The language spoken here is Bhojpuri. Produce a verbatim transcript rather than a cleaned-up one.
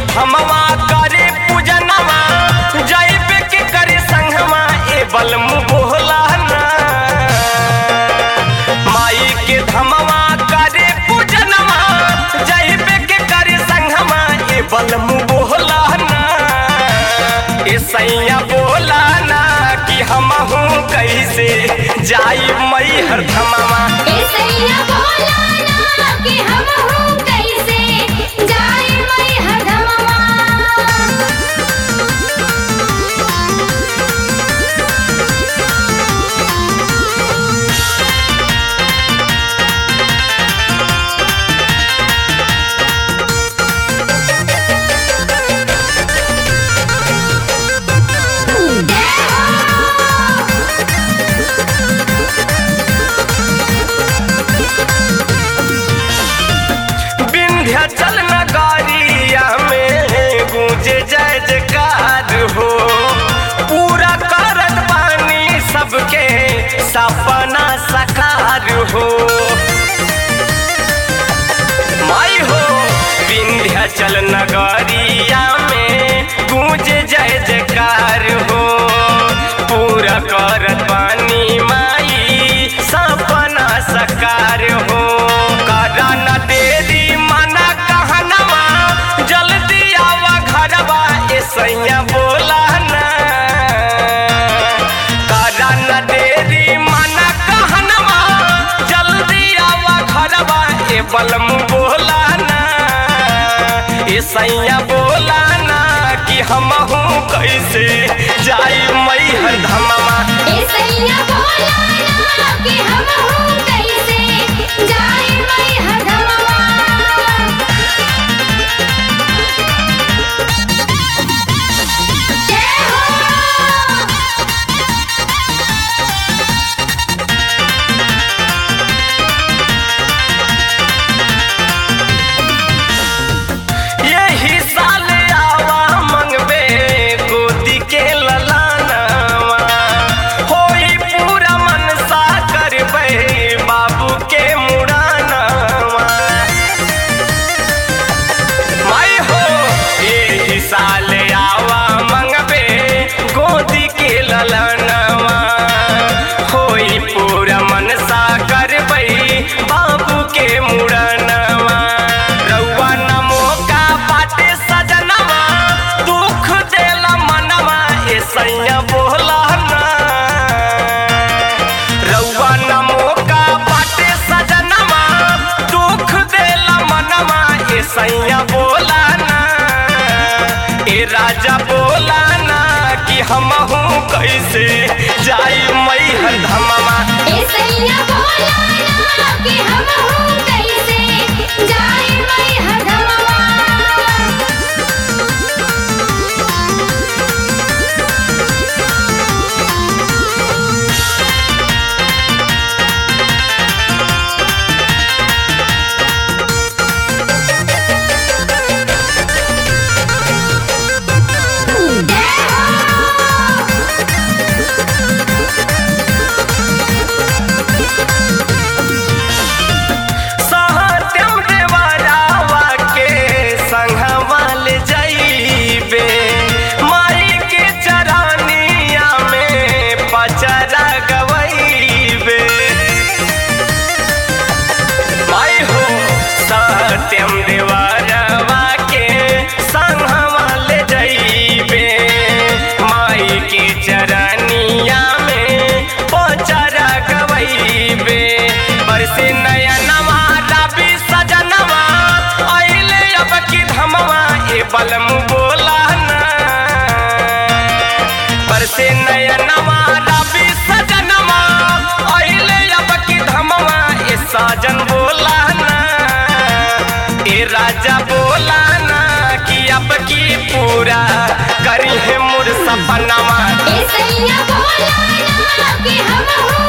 धमवा करे पूजनवा जइबे के करे संगवा ए बलमु बोला ना। माई के धमवा करे पूजनवा जइबे के करे संगवा ए बलमु बोला ना। ए सैया बोला ना कि हमहू कैसे जाई मई हर धमवा। ए सैया बोला ना कि हमहू कैसे जाई मई हर धमवा। विंध्याचल नगरिया में गूंजे जय जयकार हो। पूरा करत बानी सबके सपना साकार हो। माई हो विंध्याचल नगरिया में गूंजे जय जयकार हो। पूरा करत बानी माई सपना साकार हो। करा न देरी मना कहनवा जल्दी आवा घरवा ए सैया बोला ना। करा न देरी मना कहनवा जल्दी आवा घरवा ए बलमु बोला ना। ए सैया बोला ना कि हमहू कैसे जाई मई हर धमवा। ए सैया बोला ना कि हमहू कैसे जाई मई हर धमवा। जय हो। यही साल आवा मंगबे गोदी के ललानवा। होई पूरा मनसा करबे बाबू के मुड़ानवा। माई हो यही साल आवा मंगबे गोदी के ललानवा। होई पूरा मनसा करबे बाबू के मुड़ानवा। रउआ न मौका बाटे सजनवा दुख देला मनवा ए सैया बोला ना। रउआ न मौका बाटे सजनवा दुख देला मनवा ए सैया बोला ना। ए राजा बोला ना कि हमहू कैसे जाई मई हर धमवा। ए सैया बोला ना कि हमहू कैसे जाई मई हर धमवा। सहत्यम देवरावा के संघवा ले जाइबे माई के चरानिया में पचरा गवैबे। माई हो सत्यम देवरावा के संघवा ले जाइबे माई के चरानिया में पचरा गवैबे। बरसे नयनवा रवि सजनवा अइले अब की धमवा ए बलमु बोला ना। बरसे नयनवा रवि सजनवा अइले अब की धमवा ए साजन बोला ना। ए राजा बोला ना कि अब की पूरा करी है मुर सपनवा। ए सैया बोला ना कि हमहू